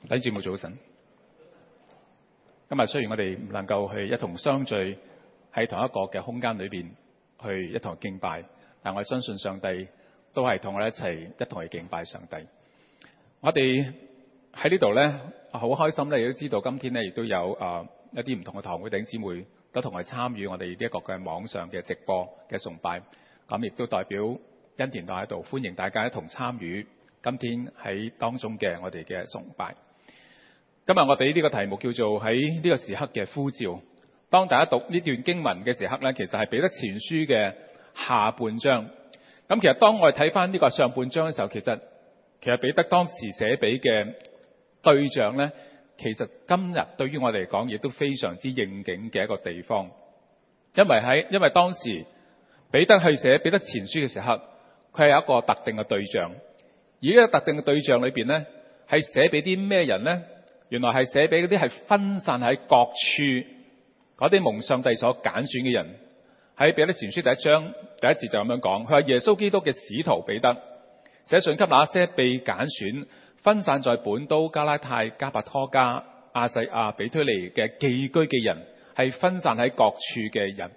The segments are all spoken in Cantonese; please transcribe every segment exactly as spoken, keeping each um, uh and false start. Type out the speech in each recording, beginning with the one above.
弟兄姊妹早晨。今日雖然我哋唔能夠去一同相聚喺同一個嘅空間裏邊去一同敬拜，但我相信上帝都係同我哋一齊一同去敬拜上帝。我哋喺呢度呢，好開心咧，亦都知道今天呢，亦都有啊一啲唔同嘅堂會弟兄姊妹都同我哋參與我哋呢一個嘅網上嘅直播嘅崇拜。咁亦都代表恩典堂喺度歡迎大家一同參與今天喺當中嘅我哋嘅崇拜。今日我哋呢個題目叫做喺呢個時刻嘅呼召。當大家讀呢段經文嘅時刻呢，其實係彼得前書嘅下半章。咁其實當我哋睇翻呢個上半章嘅時候，其實其實彼得當時寫俾嘅對象呢，其實今日對於我哋嚟講亦都非常之應景嘅一個地方。因為喺因為當時彼得去寫彼得前書嘅時候，佢係有一個特定嘅對象。而呢個特定嘅對象裏邊呢，係寫俾啲咩人呢？原來係寫俾嗰啲係分散喺各處嗰啲蒙上帝所揀選嘅人。喺彼得前書第一章第一節就咁樣講，佢話耶穌基督嘅使徒彼得寫信給那些被揀選分散在本都、加拉太、加伯拖加、亞細亞、比推尼嘅寄居嘅人，係分散喺各處嘅人，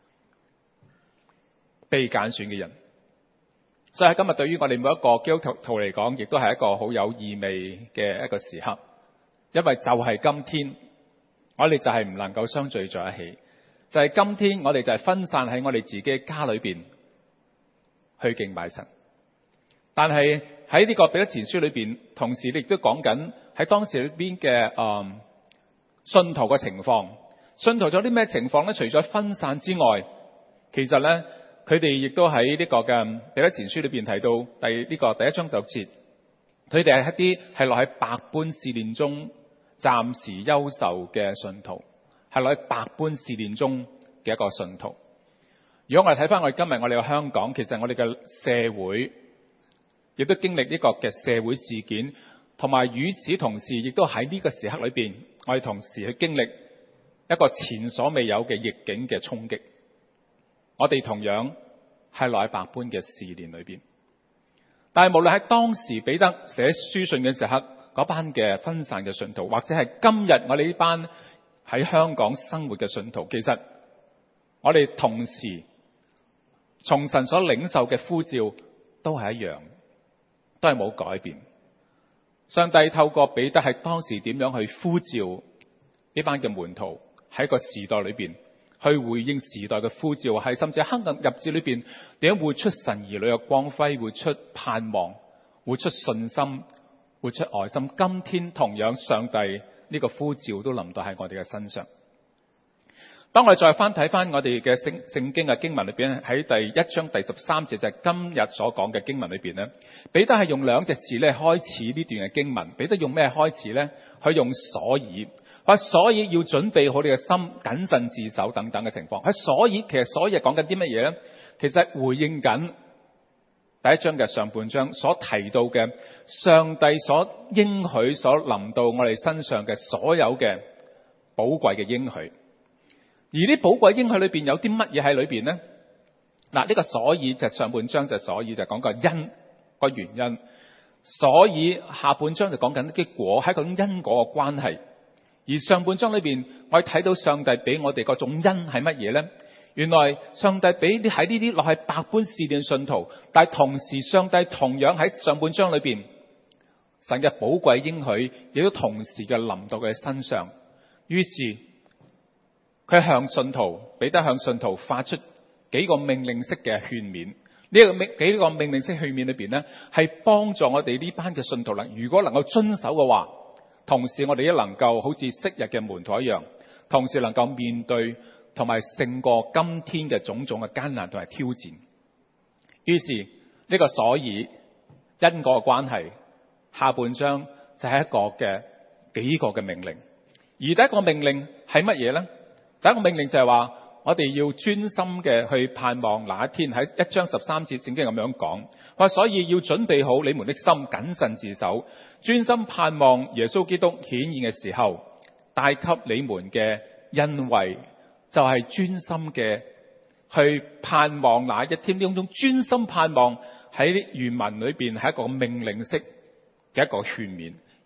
被揀選嘅人。所以喺今日對於我哋每一個基督徒嚟講，亦都係一個好有意味嘅一個時刻。因為就係今天，我哋就係唔能夠相聚在一起。就係今天，我哋就係分散喺我哋自己家裏邊去敬拜神。但係喺呢個彼得前書裏邊，同時亦都講緊喺當時裏邊嘅誒信徒嘅情況。信徒有啲咩情況咧？除咗分散之外，其實咧佢哋亦都喺呢個嘅彼得前書裏邊提到第呢、這個第一章第六節，佢哋係一啲係落喺百般試煉中暫時優秀嘅信徒，係落喺百般試煉中嘅一個信徒。如果我哋睇翻我哋今日我哋嘅香港，其實我哋嘅社會亦都經歷呢個嘅社會事件，同埋與此同時，亦都喺呢個時刻裏邊，我哋同時去經歷一個前所未有嘅逆境嘅衝擊。我哋同樣係落喺百般嘅試煉裏邊。但係無論喺當時彼得寫書信嘅時刻，嗰班嘅分散嘅信徒，或者係今日我哋呢班喺香港生活嘅信徒，其實我哋同時從神所領受嘅呼召都係一樣，都係冇改變。上帝透過彼得係當時點樣去呼召呢班嘅門徒喺個時代裏邊去回應時代嘅呼召，係甚至喺黑暗日子裏邊點樣活出神兒女嘅光輝，活出盼望，活出信心，活出愛心。今天同樣上帝呢個呼召都臨到喺我哋嘅身上。當我哋再翻睇翻我哋嘅聖聖經嘅經文裏邊，喺第一章第十三節就係今日所講嘅經文裏邊咧，彼得係用兩隻字咧開始呢段嘅經文。彼得用咩開始咧？佢用所以，話所以要準備好你嘅心，謹慎自守等等嘅情況。佢所以其實所以係講緊啲乜嘢咧？其實回應緊第一章嘅上半章所提到嘅上帝所應許所臨到我哋身上嘅所有嘅寶貴嘅應許。而啲寶貴應許裏邊有啲乜嘢喺裏邊呢？嗱，呢個所以就上半章就所以就講個因個原因，所以下半章就講緊啲果，係一種因果嘅關係。而上半章裏邊我哋睇到上帝俾我哋嗰種因係乜嘢呢？原來上帝俾啲喺呢啲落喺百般試煉信徒，但係同時上帝同樣喺上半章裏邊神嘅寶貴應許亦都同時嘅臨到佢身上。於是佢向信徒，彼得向信徒發出幾個命令式嘅勸勉。呢、這個命幾個命令式勸勉裏邊呢，係幫助我哋呢班嘅信徒啦。如果能夠遵守嘅話，同時我哋亦能夠好似昔日嘅門徒一樣，同時能夠面對同埋勝過今天嘅種種嘅艱難同埋挑戰。於是呢、這個所以因果嘅關係，下半章就係一個嘅幾個嘅命令。而第一個命令係乜嘢呢？第一個命令就係話，我哋要專心嘅去盼望那一天。喺一章十三節聖經咁樣講，話所以要準備好你們的心，謹慎自守，專心盼望耶穌基督顯現嘅時候帶給你們嘅恩惠。就係專心嘅去盼望那一天。呢種專心盼望喺原文裏邊係一個命令式嘅一個勸勉。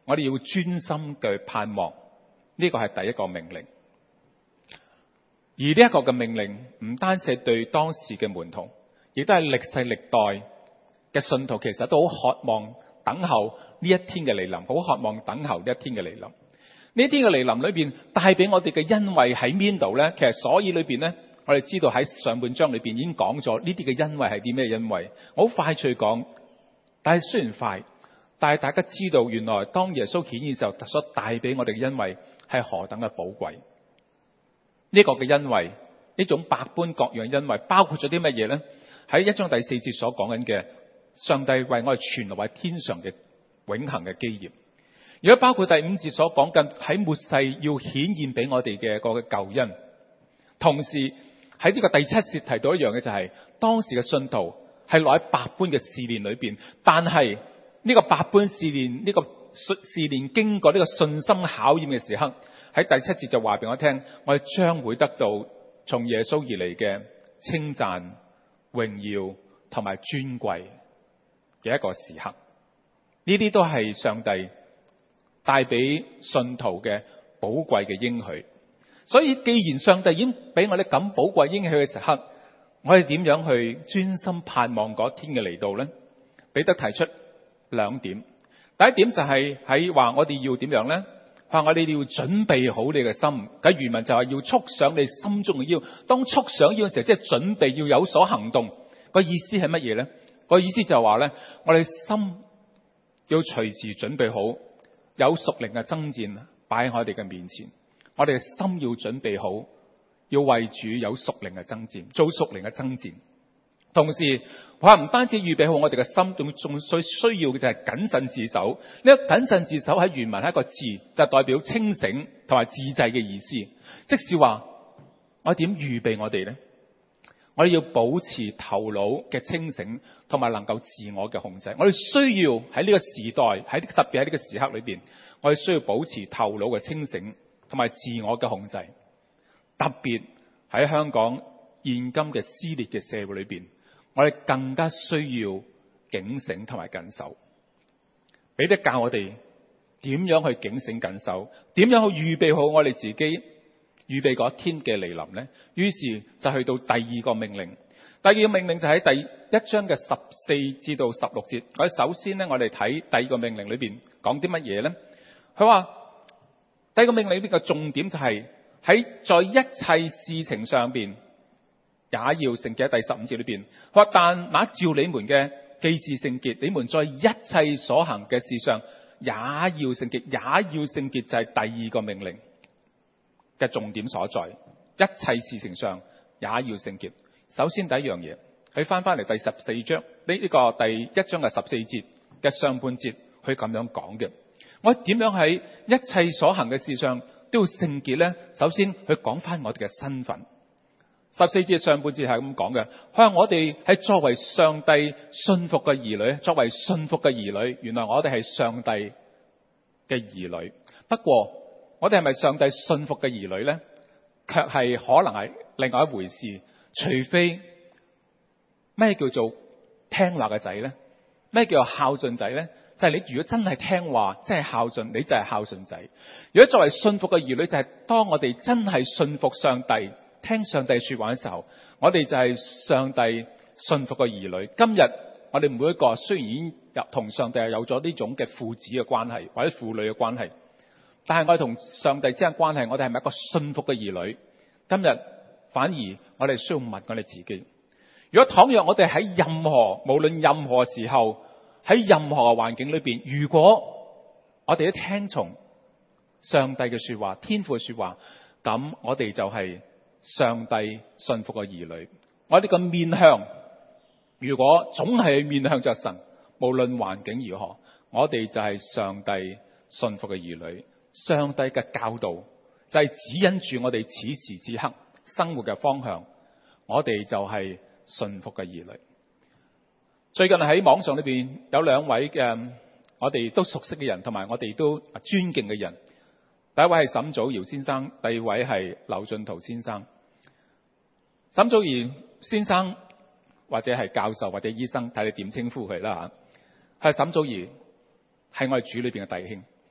我哋要專心嘅盼望，呢個係第一個命令。而呢一個嘅命令唔單止係對當時嘅門徒，亦都係歷世歷代嘅信徒，其實都好渴望等候呢一天嘅嚟臨，好渴望等候呢一天嘅嚟臨。呢啲嘅嚟臨裏邊帶俾我哋嘅恩惠喺邊度呢？其實所以裏邊呢，我哋知道喺上半章裏邊已經講咗呢啲嘅恩惠係啲咩恩惠。我好快脆講，但係雖然快，但係大家知道原來當耶穌顯現嘅時候所帶俾我哋嘅恩惠係何等嘅寶貴。呢、這個嘅恩惠，呢種百般各樣恩惠，包括咗啲乜嘢呢？喺一章第四節所講緊嘅，上帝為我哋存留喺天上嘅永恆嘅基業。如果包括第五節所講緊喺末世要顯現俾我哋嘅個嘅救恩，同時喺呢個第七節提到一樣嘅就係、是、當時嘅信徒係落喺百般嘅試煉裏邊，但係呢個百般試煉，呢、這個試煉經過呢個信心考驗嘅時刻，喺第七節就話俾我聽，我哋將會得到從耶穌而嚟嘅稱讚、榮耀同埋尊貴嘅一個時刻。呢啲都係上帝帶俾信徒嘅寶貴嘅應許。所以既然上帝已經俾我哋咁寶貴應許嘅時刻，我哋點樣去專心盼望嗰天嘅嚟到呢？彼得提出兩點。第一點就係喺話我哋要點樣呢？話我哋要準備好你嘅心。咁原文就係要束上你心中嘅腰。當束上腰嘅時候，即係準備要有所行動。個意思係乜嘢呢？個意思就係話咧，我哋心要隨時準備好，有屬靈嘅爭戰擺喺我哋嘅面前。我哋嘅心要準備好，要為主有屬靈嘅爭戰，做屬靈嘅爭戰。同時，話唔單止預備好我哋嘅心，仲仲需需要嘅就係謹慎自守。呢個謹慎自守喺原文係一個字，就代表清醒同埋自制嘅意思。即是話，我點預備我哋呢？我哋要保持頭腦嘅清醒，同埋能夠自我嘅控制。我哋需要喺呢個時代，喺特別喺呢個時刻裏邊，我哋需要保持頭腦嘅清醒，同埋自我嘅控制。特別喺香港現今嘅撕裂嘅社會裏邊，我哋更加需要警醒同埋謹守。彼得教我哋點樣去警醒謹守，點樣去預備好我哋自己，預備嗰天嘅嚟臨呢？於是就去到第二個命令。第二個命令就喺第一章嘅十四至到十六節。我哋首先呢，我哋睇第二個命令裏邊講啲乜嘢呢？佢話第二個命令裏邊嘅重點就係、是、喺在，在一切事情上邊也要聖潔。喺第十五節裏邊，佢話但那照你們嘅既是聖潔，你們在一切所行嘅事上也要聖潔，也要聖潔，就係第二個命令嘅重點所在。一切事情上也要聖潔。首先第一樣嘢，佢翻翻嚟第十四章呢呢個第一章嘅十四節嘅上半節，佢咁樣講嘅。我點樣喺一切所行嘅事上都要聖潔呢？首先佢講翻我哋嘅身份。十四節上半節係咁講嘅，佢話我哋係作為上帝信服嘅兒女，作為信服嘅兒女，原來我哋係上帝嘅兒女。不過我哋係咪上帝信服嘅兒女呢？卻係可能係另外一回事。除非咩叫做聽話嘅仔呢？咩叫做孝順仔呢？就係、是、你如果真係聽話，真係孝順，你就係孝順仔。如果作為信服嘅兒女，就係、是、當我哋真係信服上帝，聽上帝說話嘅時候，我哋就係上帝信服嘅兒女。今日我哋每一個雖然已經同上帝有咗呢種嘅父子嘅關係，或者父女嘅關係，但係我哋同上帝之間關係，我哋係咪一個信服嘅兒女？今日反而我哋需要問我哋自己：如果倘若我哋喺任何無論任何時候，喺任何嘅環境裏邊，如果我哋都聽從上帝嘅說話、天父嘅說話，咁我哋就係上帝信服嘅兒女。我哋個面向，如果總係面向着神，無論環境如何，我哋就係上帝信服嘅兒女。上帝嘅教導就係指引住我哋此時此刻生活嘅方向，我哋就係信服嘅兒女。最近喺網上裏邊有兩位嘅我哋都熟悉嘅人，同埋我哋都尊敬嘅人。第一位係沈祖堯先生，第二位係劉進圖先生。沈祖堯先生或者係教授或者醫生，睇你點稱呼佢啦吓。係沈祖堯係我哋主裏邊嘅弟兄。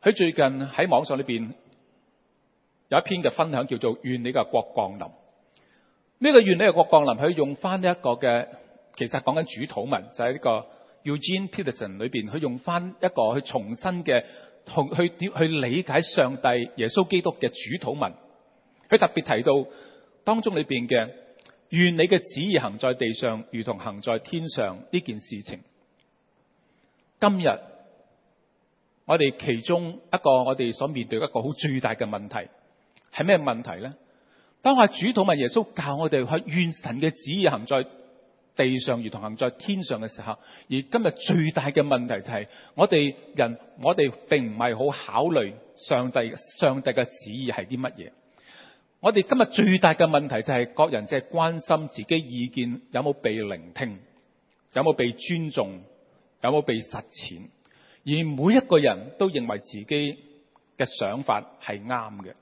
佢最近喺網上裏邊有一篇嘅分享，叫做願你嘅國降臨。呢、這個願你嘅國降臨，佢用翻呢一個嘅，其實講緊主禱文，就係、是、呢個 Eugene Peterson 裏邊，佢用翻一個去重新嘅同去點去理解上帝耶穌基督嘅主禱文。佢特別提到當中裏邊嘅願你嘅旨意行在地上，如同行在天上呢件事情。今日我哋其中一個我哋所面對一個好最大嘅問題係咩問題呢？當我主禱文耶穌教我哋去願神嘅旨意行在地上如同行在天上嘅時候，而今日最大嘅問題就係我哋人我哋並唔係好考慮上帝上帝嘅旨意係啲乜嘢。我哋今日最大嘅問題就係各人只係關心自己意見有冇被聆聽，有冇被尊重，有冇被實踐，而每一個人都認為自己嘅想法係啱嘅，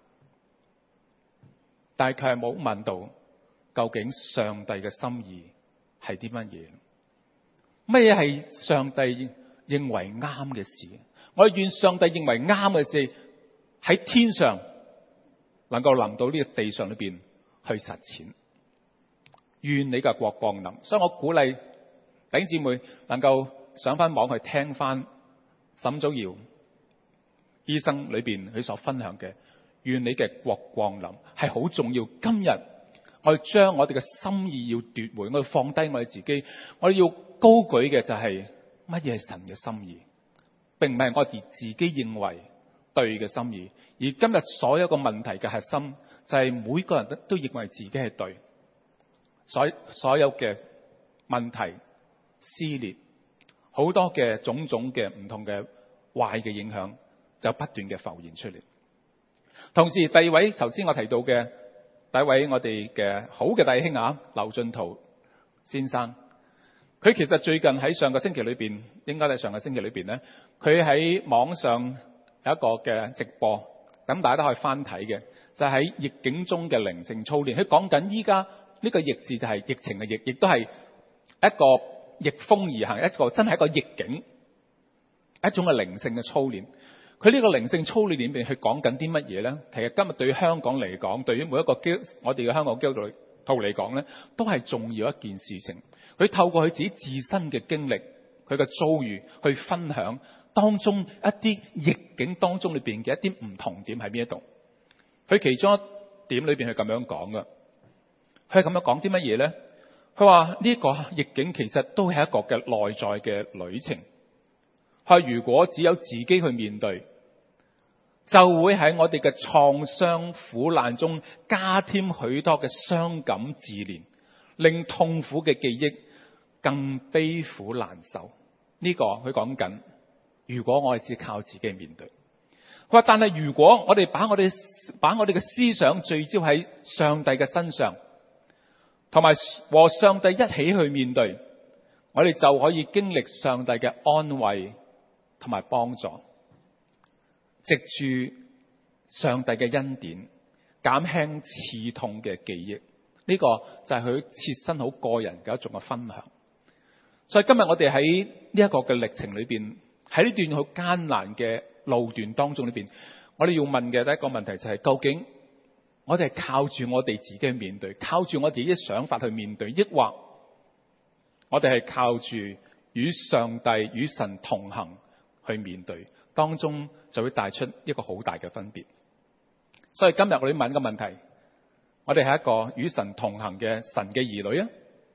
但係佢係冇問到究竟上帝嘅心意係啲乜嘢？乜嘢係上帝認為啱嘅事？我願上帝認為啱嘅事喺天上能夠臨到呢個地上裏邊去實踐。願你嘅國降臨。所以我鼓勵弟兄姊妹能夠上翻網去聽翻沈祖堯醫生裏邊佢所分享嘅願你嘅國降臨係好重要。今日我哋將我哋嘅心意要奪回，我哋放低我哋自己，我哋要高舉嘅就係乜嘢係神嘅心意，並唔係我哋自己認為對嘅心意。而今日所有個問題嘅核心就係每個人都都認為自己係對，所所有嘅問題撕裂，好多嘅種種嘅唔同嘅壞嘅影響就不斷嘅浮現出嚟。同時第二位頭先我提到嘅第一位我哋嘅好嘅弟兄啊，劉進圖先生，佢其實最近喺上個星期裏邊，應該係上個星期裏邊咧，佢喺網上有一個嘅直播，咁大家都可以翻睇嘅，就係喺逆境中嘅靈性操練。佢講緊依家呢個逆字就係疫情嘅逆，亦都係一個逆風而行，一個真係一個逆境，一種嘅靈性嘅操練。佢呢個靈性操練裏面去講緊啲乜嘢咧？其實今日對於香港嚟講，對於每一個基我哋嘅香港基督徒嚟講咧，都係重要一件事情。佢透過佢自己自身嘅經歷，佢嘅遭遇去分享當中一啲逆境當中裏邊嘅一啲唔同點喺邊一度。佢其中一點裏邊係咁樣講嘅，佢係咁樣講啲乜嘢咧？佢話呢個逆境其實都係一個嘅內在嘅旅程。佢話如果只有自己去面對，就會喺我哋嘅創傷苦難中加添許多嘅傷感自憐，令痛苦嘅記憶更悲苦難受。呢、這個佢講緊，如果我哋只靠自己面對。佢話但係如果我哋把我哋把我哋嘅思想聚焦喺上帝嘅身上，同埋和上帝一起去面對，我哋就可以經歷上帝嘅安慰同埋幫助，藉住上帝嘅恩典減輕刺痛嘅記憶。呢、這個就係佢切身好個人嘅一種嘅分享。所以今日我哋喺呢一個嘅歷程裏邊，喺呢段好艱難嘅路段當中裏邊，我哋要問嘅第一個問題就係、是、究竟我哋係靠住我哋自己去面對，靠住我自己嘅想法去面對，抑或我哋係靠住與上帝與神同行去面對，當中就會帶出一個好大嘅分別。所以今日我哋問個問題，我哋係一個與神同行嘅神嘅兒女啊，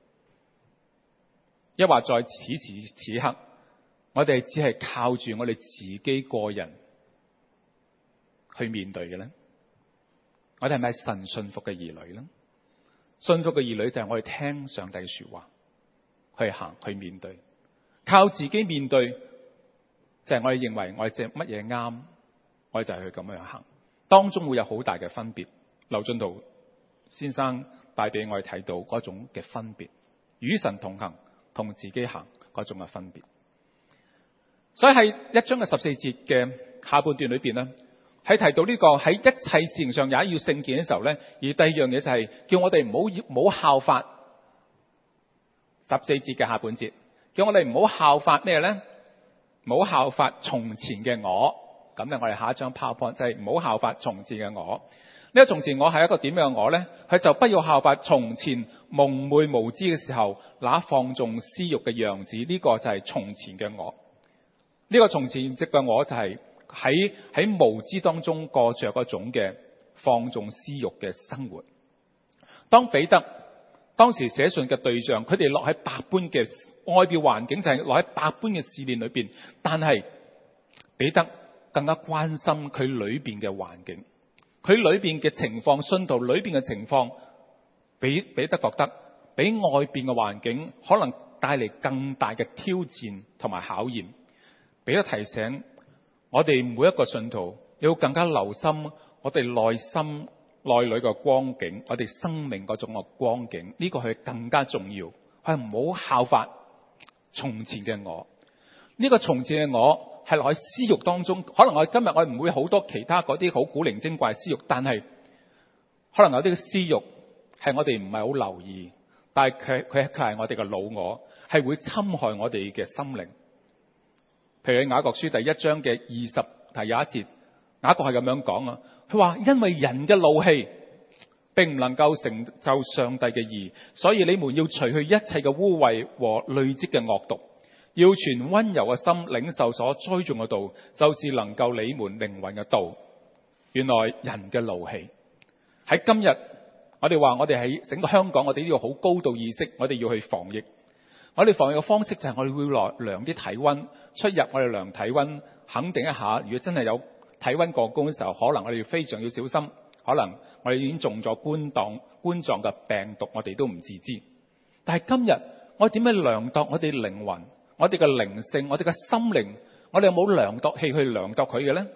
抑或在此時此刻，我哋只係靠住我哋自己個人去面對嘅咧？我哋係咪神信服嘅兒女咧？信服嘅兒女就係我哋聽上帝嘅說話，去行去面對，靠自己面對就係、是、我哋認為我哋只乜嘢啱，我哋就係去咁樣行，當中會有好大嘅分別。劉進圖先生帶俾我哋睇到嗰種嘅分別，與神同行同自己行嗰種嘅分別。所以喺一章嘅十四節嘅下半段裏邊咧，喺提到呢個喺一切事情上也要聖潔嘅時候咧，而第二樣嘢就係叫我哋唔好唔好效法十四節嘅下半節，叫我哋唔好效法咩咧？唔好效法從前嘅我， 咁咧，我哋下一張 PowerPoint 就係唔好效法從前嘅我。呢個從前我係一個點樣嘅我呢？佢就不要效法從前蒙昧無知嘅時候那放縱私欲嘅樣子。呢個就係從前嘅我。呢個從前即嘅我就係喺喺無知當中過着嗰種嘅放縱私欲嘅生活。當彼得當時寫信嘅對象，佢哋落喺百般嘅外表環境，就係落喺百般嘅試煉裏邊，但係彼得更加關心佢裏邊嘅環境，佢裏邊嘅情況，信徒裏邊嘅情況，比彼得覺得比外邊嘅環境可能帶嚟更大嘅挑戰同埋考驗。彼得提醒我哋每一個信徒要更加留心我哋內心內裏嘅光景，我哋生命嗰種嘅光景，呢個係更加重要。係唔好效法從前嘅我。呢個從前嘅我係落喺私欲當中，可能我今日我唔會好多其他嗰啲好古靈精怪私欲，但係可能有啲私欲係我哋唔係好留意，但係佢佢佢係我哋嘅老我，係會侵害我哋嘅心靈。譬如喺雅各書第一章嘅二十第廿一節，雅各係咁樣講啊，佢話因為人嘅怒氣並唔能夠成就上帝嘅義，所以你們要除去一切嘅污穢和累積嘅惡毒，要存溫柔嘅心領受所栽種嘅道，就是能夠你們靈魂嘅道。原來人嘅怒氣喺今日，我哋話我哋喺整個香港，我哋都要好高度意識，我哋要去防疫。我哋防疫嘅方式就係我哋會來量啲體溫，出入我哋量體溫，肯定一下，如果真係有體溫過高嘅時候，可能我哋非常要小心，可能我哋已經中咗冠狀冠狀嘅病毒，我哋都唔自知。但係今日我哋點樣量度我哋靈魂、我哋嘅靈性、我哋嘅心靈？我哋有冇量度器去量度佢嘅呢？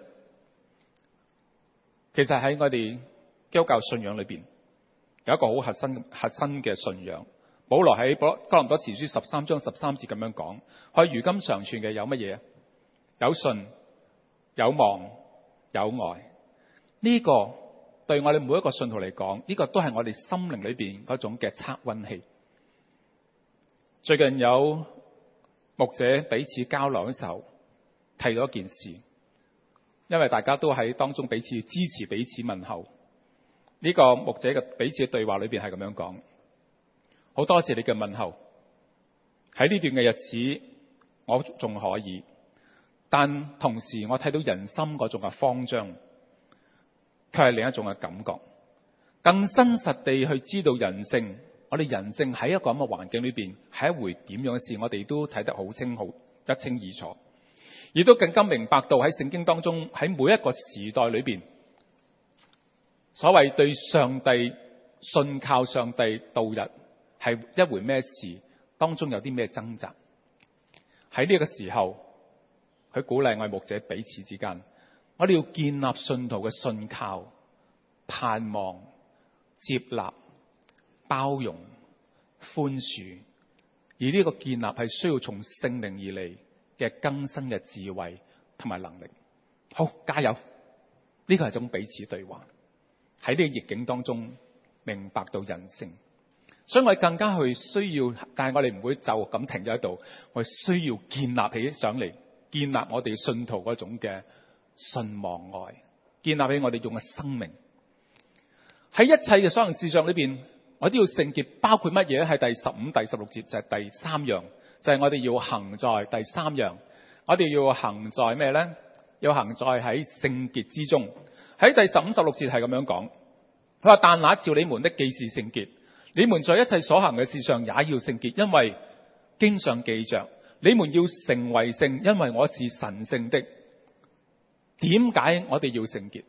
其實喺我哋基督教信仰裏邊有一個好核心核心嘅信仰。保羅喺哥林多前書十三章十三節咁樣講：佢如今常存嘅有乜嘢？有信、有望、有愛。呢個對我哋每一個信徒嚟講，呢個都係我哋心靈裏邊嗰種嘅測溫器。最近有牧者彼此交流嘅時候提到一件事，因為大家都喺當中彼此支持、彼此問候。呢個牧者嘅彼此嘅對話裏邊係咁樣講：好多謝你嘅問候，喺呢段嘅日子我仲可以，但同時我睇到人心嗰種嘅慌張，卻係另一種嘅感覺，更真實地去知道人性。我哋人性喺一個咁嘅環境裏邊係一回點樣嘅事，我哋都睇得好清好一清二楚，亦都更加明白到喺聖經當中，喺每一個時代裏邊，所謂對上帝信靠上帝度日係一回咩事，當中有啲咩掙扎。喺呢個時候，佢鼓勵我哋牧者彼此之間，我哋要建立信徒嘅信靠、盼望、接納、包容、寬恕。而呢個建立係需要從聖靈而嚟嘅更新嘅智慧同埋能力。好，加油！呢個係一種彼此對話，喺呢個逆境當中明白到人性。所以我哋更加去需要，但係我哋唔會就咁停咗喺度，我哋需要建立起上嚟，建立我哋信徒嗰種嘅信望愛，建立起我哋用嘅生命。喺一切嘅所有事上裏邊，我都要聖潔，包括乜嘢？係第十五、第十六節就係、是、第三樣，就係、是、我哋要行在第三樣，我哋要行在咩呢？要行在喺聖潔之中。喺第十五、十六節係咁樣講，佢話：但那召你們的既是聖潔，你們在一切所行嘅事上也要聖潔，因為經上記着，你們要成為聖，因為我是神聖的。點解我哋要聖潔？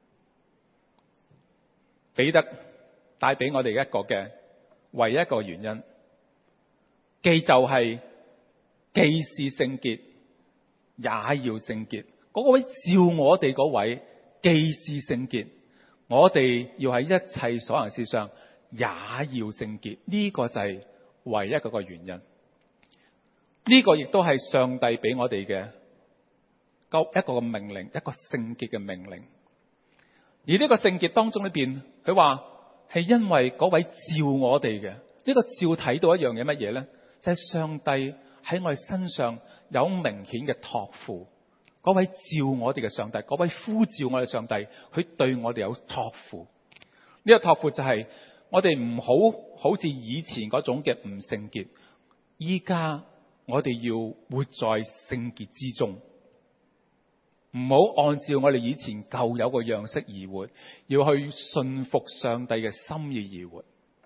彼得帶俾我哋一個嘅唯一一個原因，既就係既是聖潔，也要聖潔。嗰位召我哋嗰位既是聖潔，我哋要喺一切所行事上也要聖潔。呢個就係唯一嗰個原因。呢個亦都係上帝俾我哋嘅一個嘅命令，一個聖潔嘅命令。而呢個聖潔當中裏邊，佢話係因為嗰位召我哋嘅，呢個召睇到一樣嘢乜嘢呢？就係上帝喺我哋身上有明顯嘅託付， 嗰位召我哋嘅上帝，嗰位呼召我哋上帝，佢對我哋有託付。呢個託付就係我哋唔好好似以前嗰種嘅唔聖潔，依家我哋要活在聖潔之中，唔好按照我哋以前舊有嘅樣式而活，要去信服上帝嘅心意而活。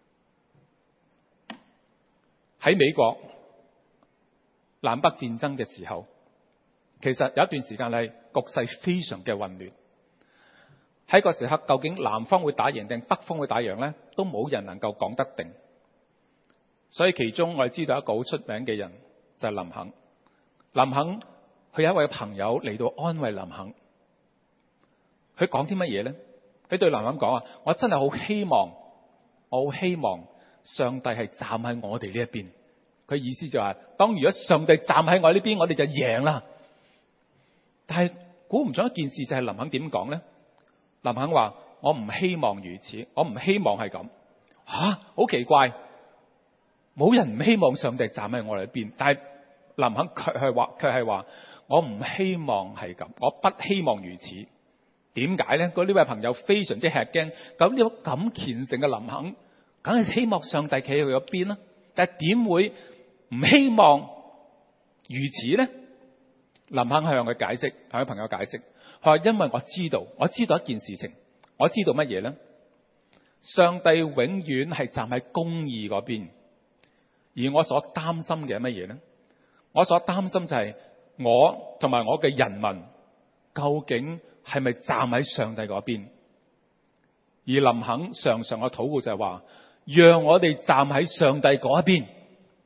喺美國南北戰爭嘅時候，其實有一段時間係局勢非常嘅混亂。喺個時刻，究竟南方會打贏定北方會打贏呢？都冇人能夠講得定。所以其中我哋知道一個好出名嘅人就係林肯。林肯佢有一位朋友嚟到安慰林肯，佢講啲乜嘢呢？佢對林肯講啊，我真係好希望，我好希望上帝係站喺我哋呢一邊。佢意思就係，當如果上帝站喺我呢邊，我哋就贏啦。但係估唔中一件事就係林肯點講呢？林肯話：我唔希望如此，我唔希望係咁。吓，好奇怪，冇人唔希望上帝站喺我哋呢邊，但係林肯卻係話，卻係話我唔希望係咁，我不希望如此。點解呢？嗰呢位朋友非常之吃驚。咁呢個咁虔誠嘅林肯，梗係希望上帝企喺佢嗰邊啦。但係點會唔希望如此呢？林肯向佢解釋，向佢朋友解釋，佢話因為我知道，我知道一件事情，我知道乜嘢呢？上帝永遠係站喺公義嗰邊，而我所擔心嘅係乜嘢呢？我所擔心就係我同埋我嘅人民究竟係咪站喺上帝嗰邊？而林肯常常嘅禱告就係話，讓我哋站喺上帝嗰一邊。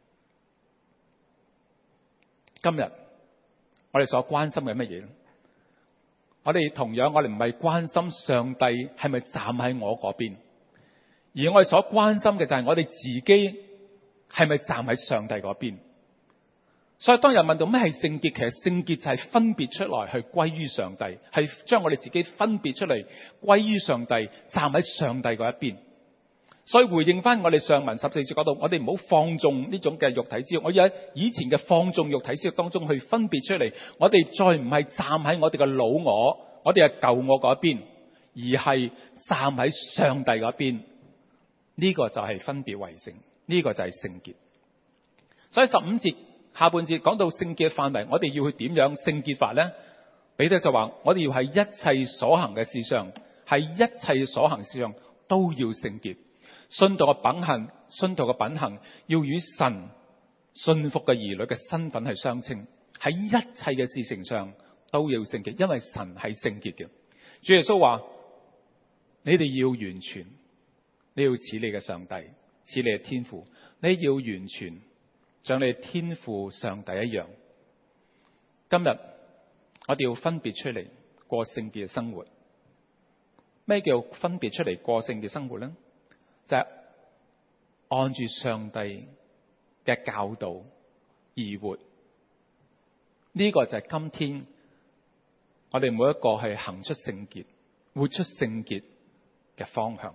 今日我哋所關心嘅乜嘢？我哋同樣，我哋唔係關心上帝係咪站喺我嗰邊，而我哋所關心嘅就係我哋自己係咪站喺上帝嗰邊。所以當人問到咩係聖潔，其實聖潔就係分別出來去歸於上帝，係將我哋自己分別出嚟歸於上帝，站喺上帝嗰一邊。所以回應翻我哋上文十四節嗰度，我哋唔好放縱呢種嘅肉體之欲。我要喺以前嘅放縱肉體之欲當中去分別出嚟，我哋再唔係站喺我哋嘅老我，我哋係舊我嗰邊，而係站喺上帝嗰邊。呢個就係分別為聖，呢個就係聖潔。所以十五節下半節講到聖潔嘅範圍，我哋要去點樣聖潔法呢？彼得就話我哋要喺一切所行嘅事上，喺一切所行事上都要聖潔。信徒嘅品行，信徒嘅品行要與神信服嘅兒女嘅身份係相稱，喺一切嘅事情上都要聖潔，因為神係聖潔嘅。主耶穌話：你哋要完全，你要似你嘅上帝，似你嘅天父，你要完全，像你嘅天父上帝一樣。今日我哋要分別出嚟過聖潔嘅生活。咩叫分別出嚟過聖潔生活呢？就係按住上帝嘅教導而活，呢個就係今天我哋每一個係行出聖潔、活出聖潔嘅方向。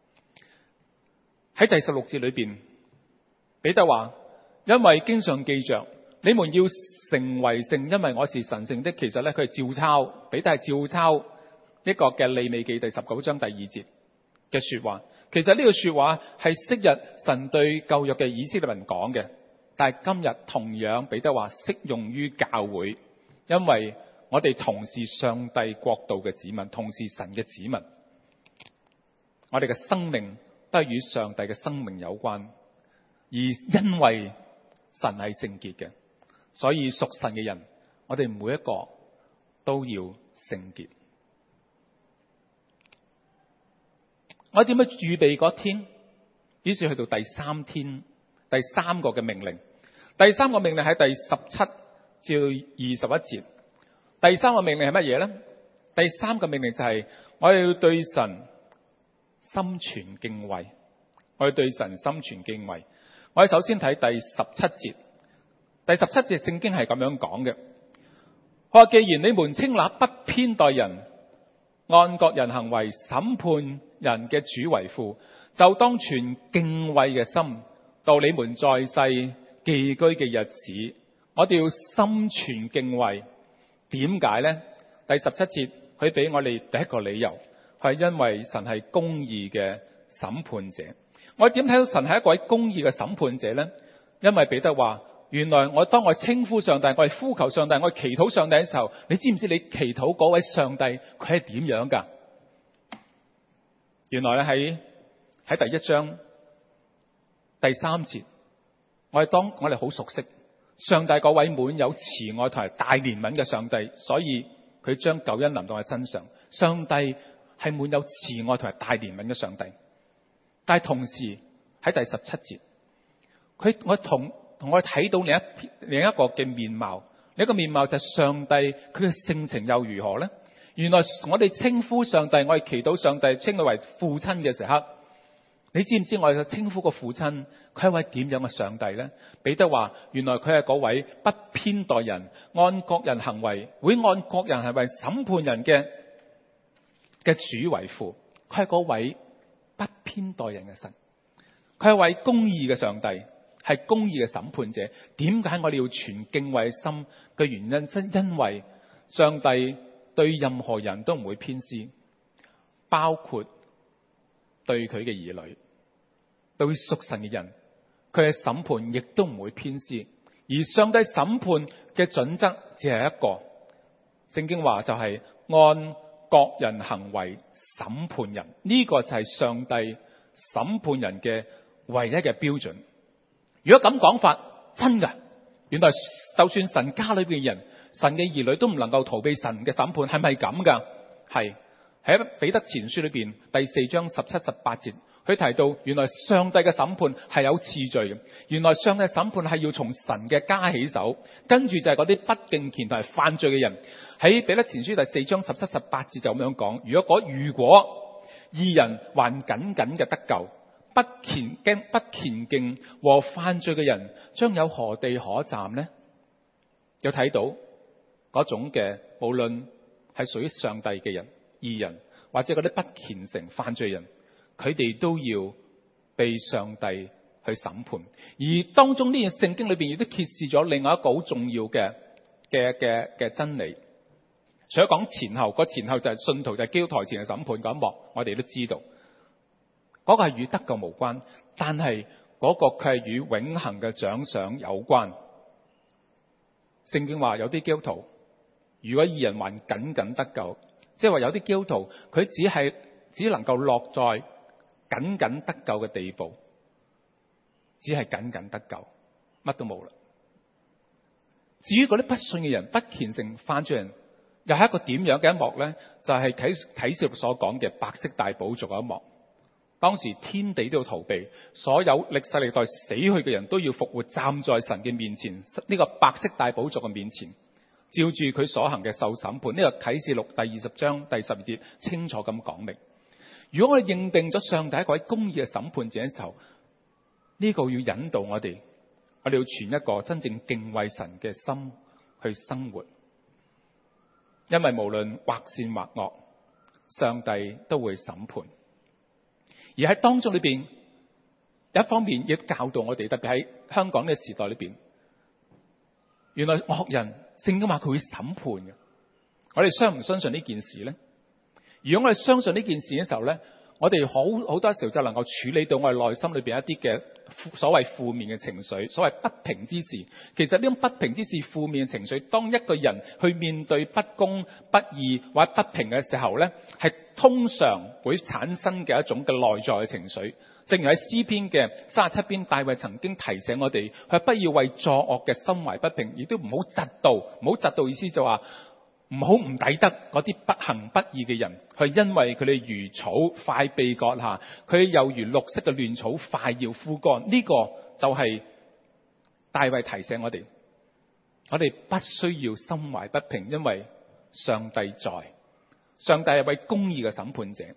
喺第十六節裏邊，彼得話：因為經上記着，你們要成為聖，因為我是神聖的。其實咧，佢係照抄，彼得係照抄一個嘅利未記第十九章第二節嘅說話。其實呢個說話係昔日神對舊約嘅以色列人講嘅，但係今日同樣彼得話適用於教會，因為我哋同是上帝國度嘅子民，同是神嘅子民，我哋嘅生命都係與上帝嘅生命有關，而因為神係聖潔嘅，所以屬神嘅人，我哋每一個都要聖潔。我點樣預備嗰天？於是去到第三天，第三個嘅命令。第三個命令喺第十七至二十一節。第三個命令係乜嘢呢？第三個命令就係我哋要對神心存敬畏。我哋對神心存敬畏。我哋首先睇第十七節。第十七節聖經係咁樣講嘅。我話既然你們稱那不偏待人，按各人行為審判人嘅主為父，就當存敬畏嘅心，到你們在世寄居嘅日子，我哋要心存敬畏， 點解呢？第十七節佢俾我哋第一個理由，係因為神係公義嘅審判者。我點睇到神係一位公義嘅審判者呢？因為彼得話，原來我當我稱呼上帝，我係呼求上帝，我係祈禱上帝嘅時候，你知唔知你祈禱嗰位上帝佢係點樣噶？原來咧喺喺第一章第三節，我哋當我哋好熟悉上帝嗰位滿有慈愛同埋大憐憫嘅上帝，所以佢將救恩臨到我身上。上帝係滿有慈愛同埋大憐憫嘅上帝，但係同時喺第十七節，佢我同同我睇到另一另一個嘅面貌，另一個面貌就係上帝佢嘅性情又如何呢？原來我哋稱呼上帝，我哋祈禱上帝稱佢為父親嘅時刻，你知唔知我哋稱呼個父親佢係一位點樣嘅上帝呢？彼得話，原來佢係嗰位不偏待人，按各人行為會按各人行為審判人嘅嘅主為父。佢係嗰位不偏待人嘅神，佢係一位公義嘅上帝，係公義嘅審判者。點解我哋要存敬畏心嘅原因，真因為上帝對任何人都唔會偏私，包括對佢嘅兒女，對屬神嘅人，佢嘅審判亦都唔會偏私。而上帝審判嘅準則只係一個，聖經話就係按各人行為審判人，呢個就係上帝審判人嘅唯一嘅標準。如果咁講法，真㗎，原來就算神家裏邊嘅人，神嘅兒女都唔能夠逃避神嘅審判，係咪咁噶？係喺彼得前書裏邊第四章十七、十八節，佢提到原來上帝嘅審判係有次序嘅。原來上帝嘅審判係要從神嘅家起手，跟住就係嗰啲不敬虔同埋犯罪嘅人。喺彼得前書第四章十七、十八節就咁樣講：如果如果義人還僅僅嘅得救，不虔敬不虔敬和犯罪嘅人將有何地可站呢？有睇到嗰種嘅，無論係屬於上帝嘅人、義人，或者嗰啲不虔誠犯罪人，佢哋都要被上帝去審判。而當中呢段聖經裏邊亦都揭示咗另外一個好重要嘅嘅嘅嘅真理。除咗講前後，個前後就係信徒就係基督台前嘅審判嗰一幕，我哋都知道嗰個係與得救無關，但係嗰個佢係與永恆嘅獎賞有關。聖經話有啲基督徒，如果義人還僅僅得救，即係話有啲基督徒佢只係只能夠落在僅僅得救嘅地步，只係僅僅得救，乜都冇啦。至於嗰啲不信嘅人、不虔誠犯罪人，又係一個點樣嘅一幕呢？就係啟啟示錄所講嘅白色大寶座嘅一幕。當時天地都要逃避，所有歷世歷代死去嘅人都要復活，站在神嘅面前，呢個白色大寶座嘅面前，照住佢所行嘅受審判。呢個啟示錄第二十章第十二節清楚咁講明。如果我哋認定咗上帝一位公義嘅審判者嘅時候，呢個要引導我哋，我哋要存一個真正敬畏神嘅心去生活。因為無論或善或惡，上帝都會審判。而喺當中裏邊，一方面亦教導我哋，特別喺香港呢個時代裏邊，原來惡人聖經話佢會審判嘅。我哋相唔相信呢件事呢？如果我哋相信呢件事嘅時候呢，我哋好好多時候就能夠處理到我哋內心裏邊一啲嘅所謂負面嘅情緒，所謂不平之事。其實呢種不平之事、負面嘅情緒，當一個人去面對不公、不義或者不平嘅時候呢，係通常會產生嘅一種嘅內在嘅情緒。正如喺詩篇嘅三十七篇，大衛曾經提醒我哋，佢不要為作惡嘅心懷不平，亦都唔好嫉妒。唔好嫉妒意思就話唔好唔抵得嗰啲不行不義嘅人，係因為佢哋如草快被割下，佢又如綠色嘅亂草快要枯乾。呢個就係大衛提醒我哋，我哋不需要心懷不平，因為上帝在，上帝係位公義嘅審判者。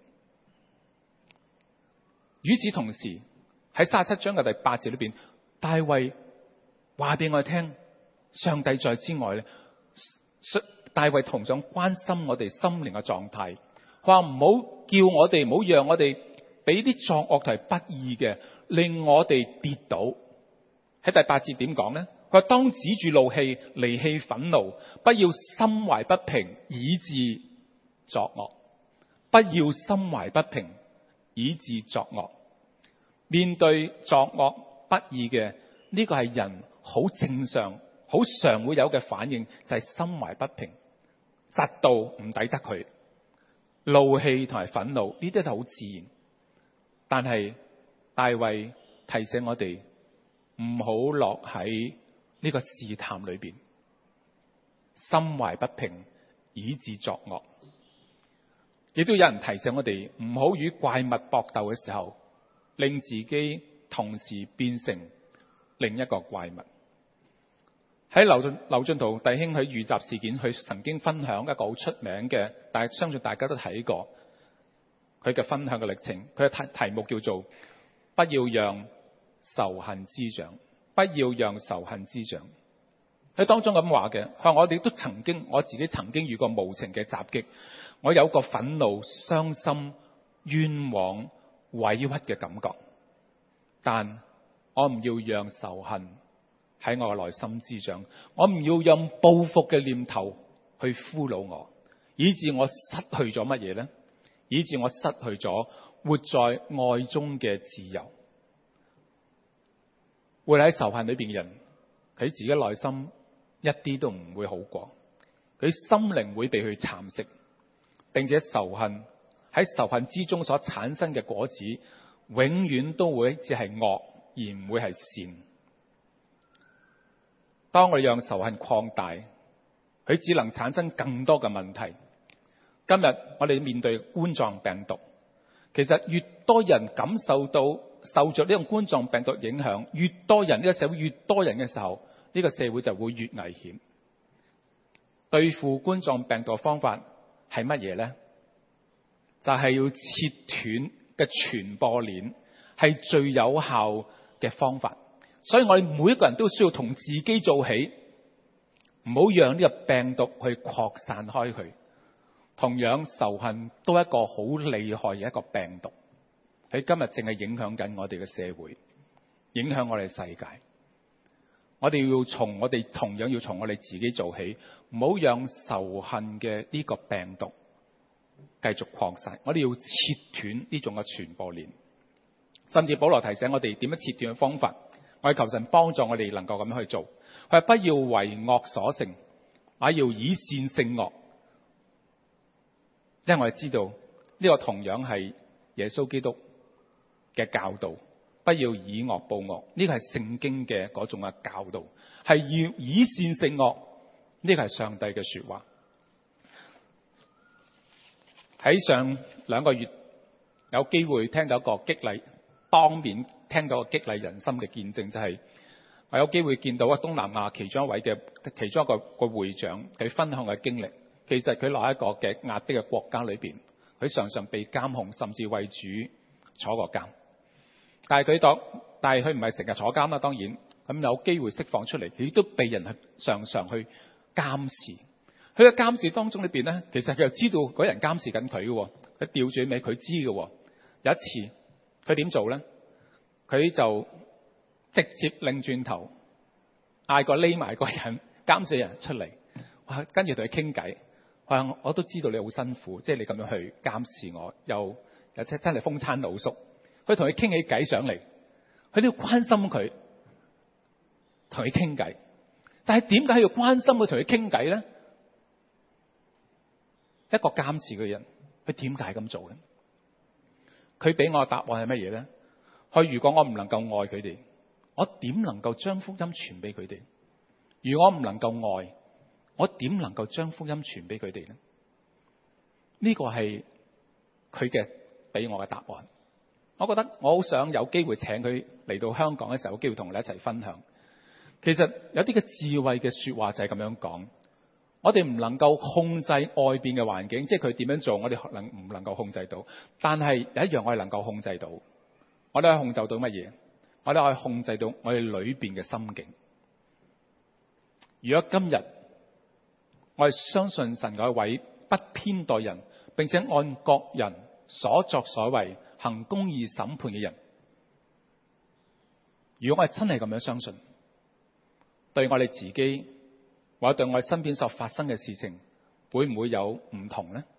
與此同時，喺三十七章嘅第八節裏邊，大衛話俾我哋聽，上帝在之外咧，大衛同樣關心我哋心靈嘅狀態，話唔好叫我哋，唔好讓我哋俾啲作惡同埋不義嘅令我哋跌倒。喺第八節點講呢？ 佢話當止住怒氣，離棄憤怒，不要心懷不平，以致作惡。不要心懷不平，以致作惡。面對作惡不義嘅，呢個係人好正常、好常會有嘅反應，就係心懷不平，嫉妒唔抵得佢，怒氣同埋憤怒呢啲就好自然。但係大衛提醒我哋唔好落喺呢個試探裏邊，心懷不平以致作惡。亦都有人提醒我哋唔好與怪物搏鬥嘅時候，令自己同時變成另一個怪物。喺劉進劉進圖弟兄喺遇襲事件，佢曾經分享一個好出名嘅，但係相信大家都睇過佢嘅分享嘅歷程。佢嘅題題目叫做不要讓仇恨滋長，不要讓仇恨滋長。喺當中咁話嘅，佢話我哋都曾經，我自己曾經遇過無情嘅襲擊，我有個憤怒、傷心、冤枉、委屈嘅感覺，但我唔要讓仇恨喺我嘅內心滋長，我唔要讓報復嘅念頭去俘虜我，以致我失去咗乜嘢呢？以致我失去咗活在愛中嘅自由。活喺仇恨裏邊嘅人，佢自己內心一啲都唔會好過，佢心靈會被佢蠶食，並且仇恨喺仇恨之中所產生嘅果子，永遠都會只係惡而唔會係善。當我哋讓仇恨擴大，佢只能產生更多嘅問題。今日我哋面對冠狀病毒，其實越多人感受到受着呢種冠狀病毒影響，越多人，呢個社會越多人嘅時候，呢個社會就會越危險。對付冠狀病毒嘅方法係乜嘢呢？就係要切斷嘅傳播鏈，係最有效嘅方法。所以我哋每一個人都需要從自己做起，唔好讓呢個病毒去擴散開去。同樣仇恨都係一個好厲害嘅一個病毒，喺今日淨係影響緊我哋嘅社會，影響我哋世界。我哋要從我哋同樣要從我哋自己做起，唔好讓仇恨嘅呢個病毒繼續擴散。我哋要切斷呢種嘅傳播鏈，甚至保羅提醒我哋點樣切斷嘅方法。我哋求神幫助我哋能夠咁樣去做。佢話不要為惡所勝，而要以善勝惡。因為我哋知道呢個同樣係耶穌基督嘅教導，不要以惡報惡。呢個係聖經嘅嗰種嘅教導，係要以善勝惡。呢個係上帝嘅說話。喺上兩個月有機會聽到一個激勵，當面聽到一個激勵人心嘅見證，就係我有機會見到啊東南亞其中一位嘅其中一個個會長，佢分享嘅經歷。其實佢落喺一個嘅壓迫嘅國家裏邊，佢常常被監控，甚至為主坐過監。但係佢當，但係佢唔係成日坐監啦，當然咁有機會釋放出嚟，佢都被人去常常去監視。佢嘅監視當中裏邊咧，其實佢又知道嗰人監視緊佢嘅，佢調轉尾佢知嘅。有一次佢點做咧？佢就直接擰轉頭，嗌個匿埋個人監視人出嚟，跟住同佢傾偈。我我都知道你好辛苦，即係你咁樣去監視我，又又真真係風餐露宿。佢同佢傾起偈上嚟，佢都要關心佢，同佢傾偈。但係點解要關心佢同佢傾偈咧？一個監視嘅人，佢點解咁做咧？佢俾我嘅答案係乜嘢咧？佢如果我唔能夠愛佢哋，我點能夠將福音傳俾佢哋？如果我唔能夠愛，我點能夠將福音傳俾佢哋呢？呢個係佢嘅俾我嘅答案。我覺得我好想有機會請佢嚟到香港嘅時候，有機會同我哋一齊分享。其實有啲嘅智慧嘅說話就係咁樣講。我哋唔能夠控制外邊嘅環境，即係佢點樣做，我哋能唔能夠控制到？但係有一樣我哋能夠控制到，我哋可以控制到乜嘢？我哋可以控制到我哋裏邊嘅心境。如果今日我哋相信神嗰位不偏待人，並且按各人所作所為行公義審判嘅人，如果我哋真係咁樣相信， 對我哋自己或者對我哋身邊所發生嘅事情，會唔會有唔同呢？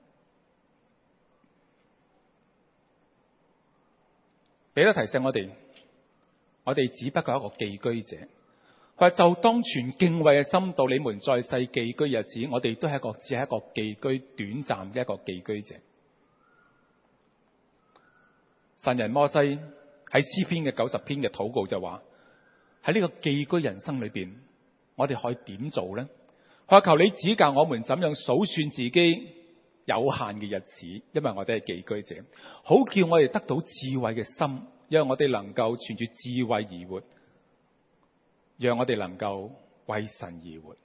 彼得提醒我哋，我哋只不過係一個寄居者。佢話就當存敬畏嘅心到你們在世寄居日子，我哋都係一個只係一個寄居短暫嘅一個寄居者。神人摩西喺詩篇嘅九十篇嘅禱告就話，喺呢個寄居人生裏邊，我哋可以點做呢？佢話求你指教我們怎樣數算自己有限嘅日子，因為我哋係寄居者，好叫我哋得到智慧嘅心，讓我哋能夠存住智慧而活，讓我哋能夠為神而活。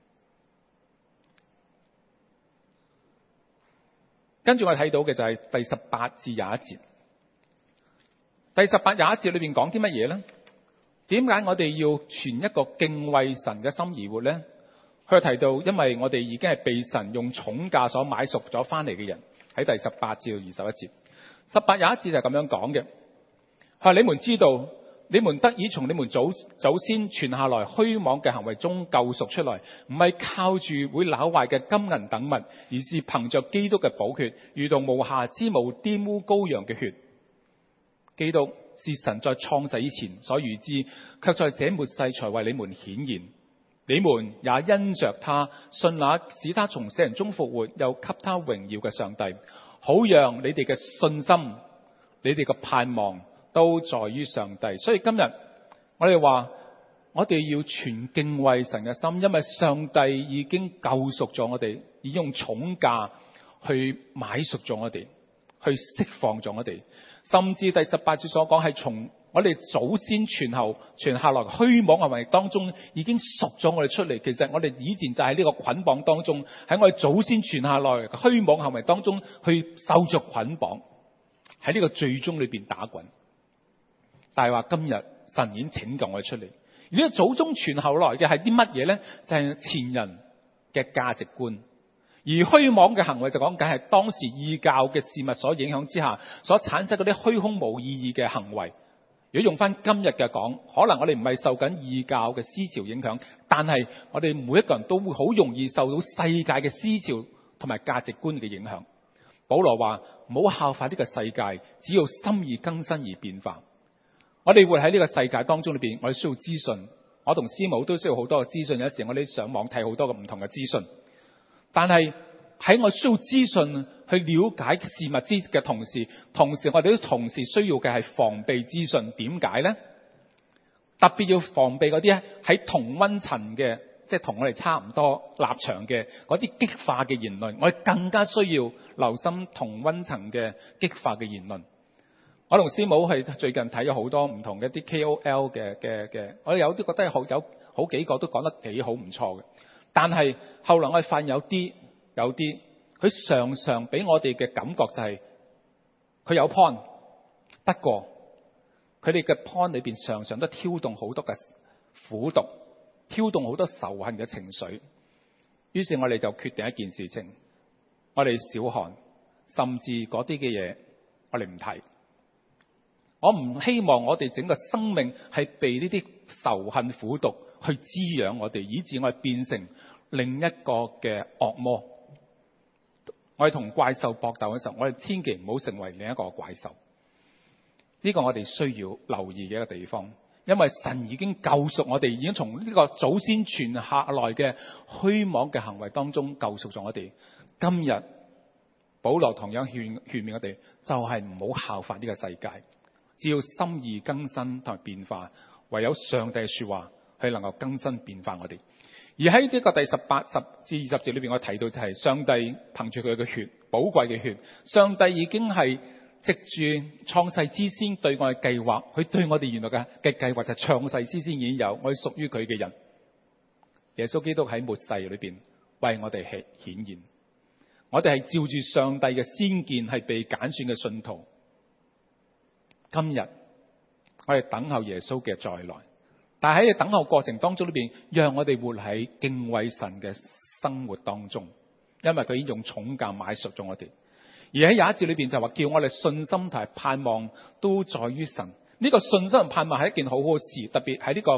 跟住我哋睇到嘅就係第十八至廿一節。第十八廿一節裏邊講啲乜嘢呢？點解我哋要存一個敬畏神嘅心而活呢？佢提到，因為我哋已經係被神用重價所買贖咗翻嚟嘅人。喺第十八至到二十一節，十八廿一節就係咁樣講嘅。佢話你們知道，你們得以從你們祖祖先傳下來虛妄嘅行為中救贖出來，唔係靠住會朽壞嘅金銀等物，而是憑着基督嘅寶血，如同無瑕之無玷污羔羊嘅血。基督是神在創世以前所預知，卻在這末世才為你們顯現。你們也因着他信那使他從死人中復活，又給他榮耀嘅上帝，好讓你哋嘅信心、你哋嘅盼望都在於上帝。所以今日我哋話，我哋要存敬畏神嘅心，因為上帝已經救贖咗我哋，已經用重價去買贖咗我哋，去釋放咗我哋。甚至第十八節所講係從我哋祖先傳後傳下來虛妄行為當中已經贖咗我哋出嚟。其實我哋以前就喺呢個捆綁當中，喺我哋祖先傳下來虛妄行為當中去受着捆綁，喺呢個罪中裏邊打滾。但係話今日神已經拯救我哋出嚟。而呢個祖宗傳後來嘅係啲乜嘢呢？就係前人嘅價值觀。而虛妄嘅行為就講緊係當時異教嘅事物所影響之下所產生嗰啲虛空無意義嘅行為。如果用翻今日嘅講，可能我哋唔係受緊異教嘅思潮影響，但係我哋每一個人都會好容易受到世界嘅思潮同埋價值觀嘅影響。保羅話唔好效法呢個世界，只要心意更新而變化。我哋會喺呢個世界當中裏邊，我哋需要資訊。我同師母都需要好多嘅資訊，有時我哋上網睇好多嘅唔同嘅資訊。但係喺我需要資訊去了解事物之嘅同時，同時我哋都同時需要嘅係防備資訊。點解呢？特別要防備嗰啲喺同溫層嘅，即係同我哋差唔多立場嘅嗰啲激化嘅言論。我哋更加需要留心同溫層嘅激化嘅言論。我同師母係最近睇咗好多唔同嘅啲 K O L 嘅嘅嘅，我哋有啲覺得好有好幾個都講得幾好唔錯嘅。但係後來我哋發現有啲有啲佢常常俾我哋嘅感覺就係佢有 point， 不過佢哋嘅 point 裏邊常常都挑動好多嘅苦毒，挑動好多仇恨嘅情緒。於是我哋就決定一件事情，我哋少看，甚至嗰啲嘅嘢我哋唔睇。我唔希望我哋整個生命係被呢啲仇恨苦毒去滋養我哋，以致我哋變成另一個嘅惡魔。我哋同怪獸搏鬥嘅時候，我哋千祈唔好成為另一個怪獸。呢個我哋需要留意嘅一個地方，因為神已經救贖我哋，已經從呢個祖先傳下來嘅虛妄嘅行為當中救贖咗我哋。今日保羅同樣勸勸勉我哋，就係唔好效法呢個世界，只要心意更新同埋變化，唯有上帝嘅說話去能夠更新變化我哋。而喺呢個第十八十至二十節裏邊，我提到就係上帝憑住佢嘅血，寶貴嘅血，上帝已經係藉住創世之先對我嘅計劃，佢對我哋原來嘅嘅計劃就係創世之先已經有，我哋屬於佢嘅人。耶穌基督喺末世裏邊為我哋係顯現，我哋係照住上帝嘅先見係被揀選嘅信徒。今日我哋等候耶穌嘅再來。但係喺等候過程當中裏邊，讓我哋活喺敬畏神嘅生活當中，因為佢已經用重價買贖咗我哋。而喺廿一節裏邊就話，叫我哋信心同埋盼望都在於神。呢、這個信心同盼望係一件好好事，特別喺呢個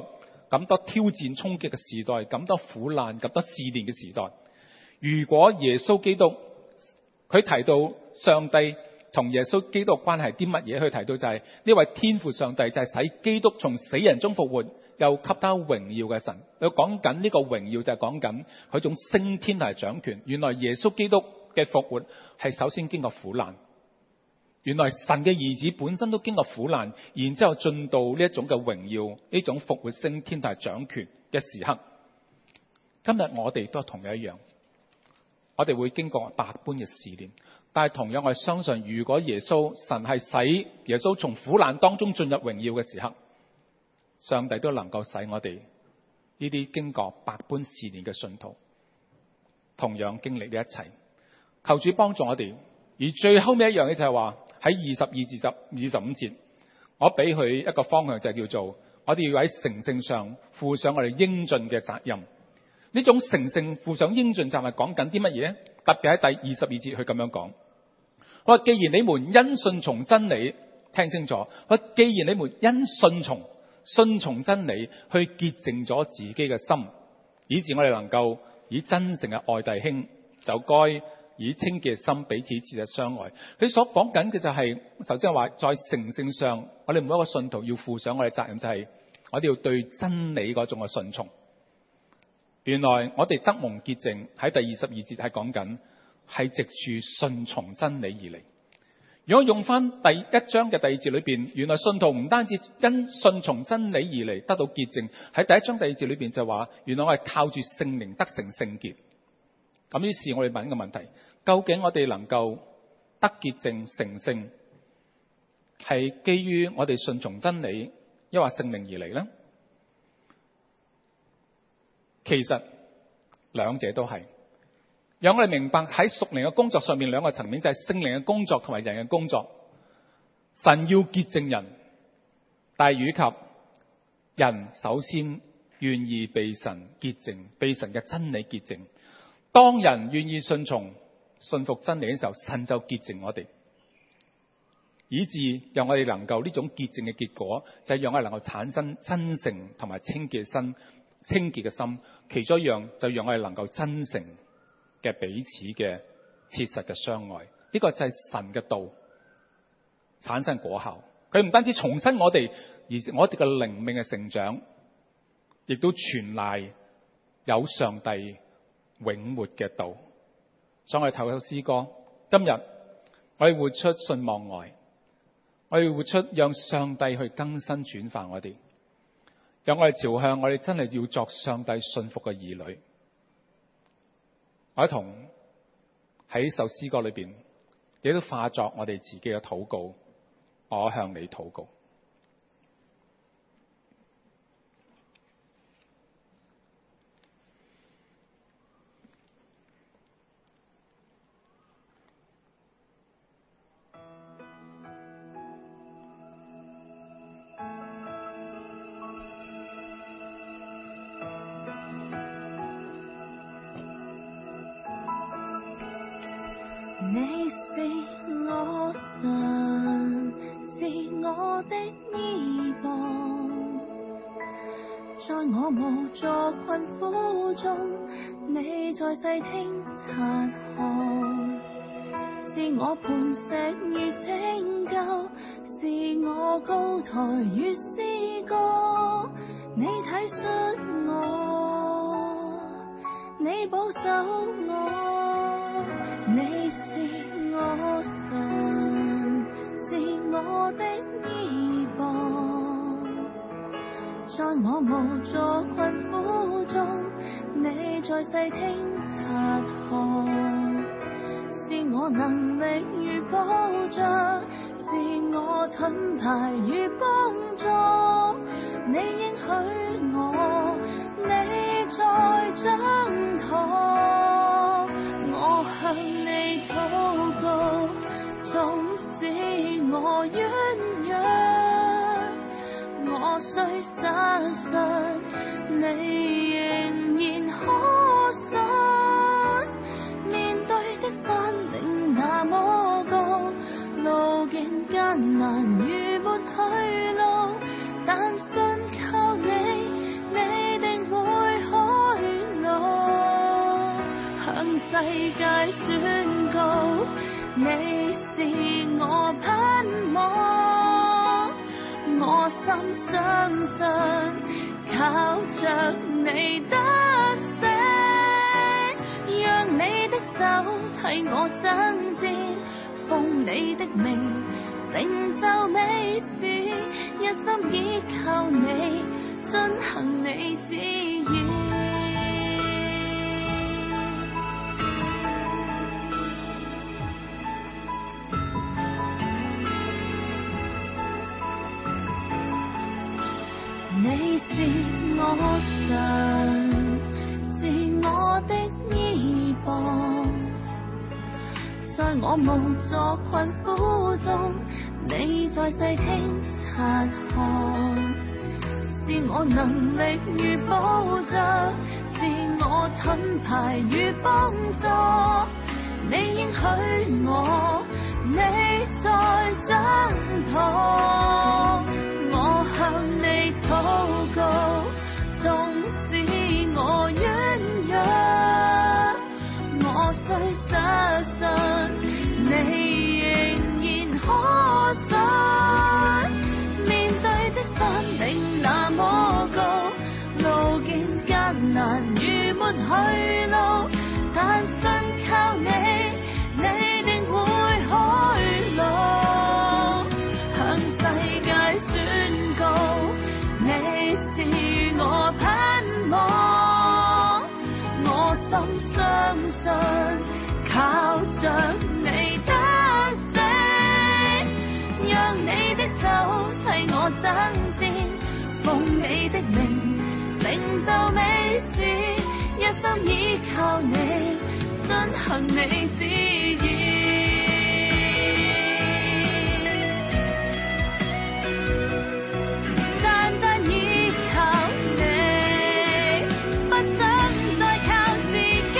咁多挑戰衝擊嘅時代，咁多苦難，咁多試煉嘅時代，如果耶穌基督佢提到上帝同耶穌基督嘅關係啲乜嘢？佢提到就係呢位天父上帝就係使基督從死人中復活，又給他榮耀嘅神。佢講緊呢個榮耀就係講緊佢種升天同埋掌權。原來耶穌基督嘅復活係首先經過苦難。原來神嘅兒子本身都經過苦難，然之後進到呢一種嘅榮耀，呢種復活升天同埋掌權嘅時刻。今日我哋都係同樣一樣，我哋會經過百般嘅試煉，但係同樣我哋相信，如果耶穌神係使耶穌從苦難當中進入榮耀嘅時刻，上帝都能夠使我哋呢啲經過百般試煉嘅信徒同樣經歷呢一切。求主幫助我哋。而最後尾一樣嘢就係話喺二十二至十二十五節，我俾佢一個方向，就係叫做我哋要喺成聖上負上我哋應盡嘅責任。呢種成聖負上應盡責任係講緊啲乜嘢？特別喺第二十二節佢咁樣講，我話既然你們因信從真理，聽清楚，我話既然你們因信從信從真理去潔淨咗自己嘅心，以致我哋能夠以真誠嘅愛弟兄，就該以清潔嘅心彼此切實相愛。佢所講緊嘅就係、是，首先話在成聖上，我哋每一個信徒要負上我哋責任，就係我哋要對真理嗰種嘅順從。原來我哋得蒙潔淨喺第二十二節係講緊係藉住順從真理而嚟。如果用翻第一章嘅第二節裏邊，原來信徒唔單止因順從真理而嚟得到潔淨，喺第一章第二節裏邊就話，原來我係靠住聖靈得成聖潔。咁於是我哋問一個問題，究竟我哋能夠得潔淨成聖，係基於我哋順從真理，抑或聖靈而嚟呢？其實兩者都係，讓我哋明白喺屬靈嘅工作上面兩個層面，就係聖靈嘅工作同埋人嘅工作。神要潔淨人，但係與及人首先願意被神潔淨，被神嘅真理潔淨。當人願意順從信服真理嘅時候，神就潔淨我哋，以致讓我哋能夠呢種潔淨嘅結果，就係讓我哋能夠產生真誠同埋清潔嘅心。清潔嘅心，其中一樣就讓我哋能夠真誠嘅彼此嘅切實嘅相愛。呢、這個就係神嘅道產生果效。佢唔單止重申我哋，而我哋嘅靈命嘅成長，亦都全賴有上帝永活嘅道。所以我哋透過詩歌，今日我哋活出信望愛，我哋活出讓上帝去更新轉化我哋。讓我哋朝向我哋真係要作上帝信服嘅兒女。我一同喺首詩歌裏邊，亦都化作我哋自己嘅禱告。我向你禱告。 你是我神，是我的依傍，在我無助困苦中，你在細聽察看，是我磐石與拯救，是我高台與詩歌，你體恤我，你保守我，你是我神，是我的依傍，在我無助困苦中，你在細聽察看，是我能力與保障，是我盾牌與幫助，你應許我，你在掌舵，我向你禱告，縱使我軟弱，我雖失信，你仍然可信。面對的山嶺那麼高，路徑艱難如沒去路，但信靠你，你你是我盼望，我心相信，靠着你得勝，讓你的手替我爭戰，奉你的名成就美事，一心倚靠你，遵行你旨意。你是我神，是我的依傍，在我無助困苦中，你在細聽察看，是我能力與保障，是我盾牌與幫助。你應許我，你在掌舵，我向你禱告，縱使我軟弱，我雖失信，你仍然可信。面對的山嶺那麼高，路徑艱難如沒去路，但信靠你，你定會開路，向世界宣告，你是我盼望，我心相信，靠着你得勝，讓你的手替我爭戰，奉你的名成就美事，一心倚靠你，遵行你旨意。單單倚靠你，不想再靠自己。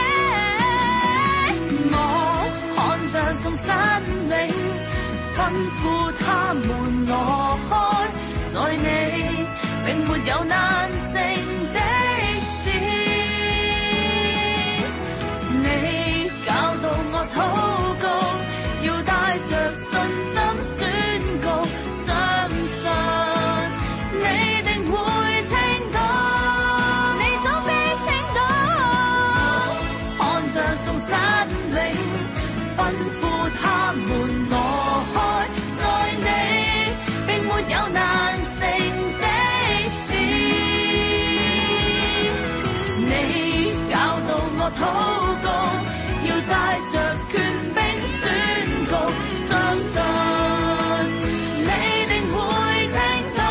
我看着眾山嶺，吩咐他們挪開，在你並沒有難成的事。你教導我禱告，要帶着信心宣告，相信你定會聽到，你總必聽到。看着眾山嶺，吩咐他們挪開，在你並沒有難成的事。你教導我禱告，要帶着權柄宣告，相信你定會聽到，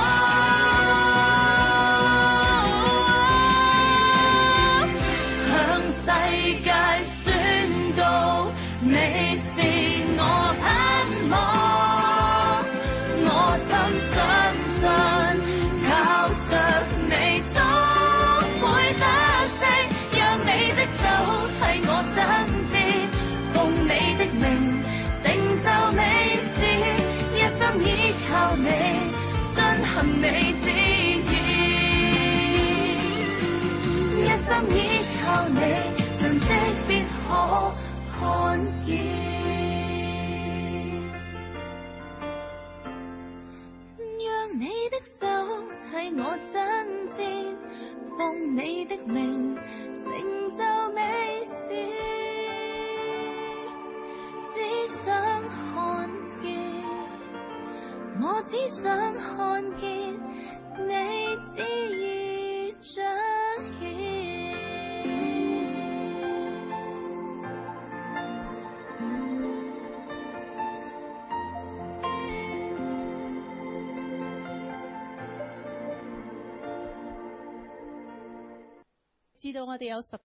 向世界宣告，你是我盼望，我心相信，靠着你總會得勝，讓你的手替我爭戰，奉你的名成就美事，一心倚靠你，遵行你旨意，一心倚靠你，神蹟必可看見。讓你的手替我爭戰，奉你的名成就美事，只想看見，我只想看見你旨意彰顯。 知道我哋有十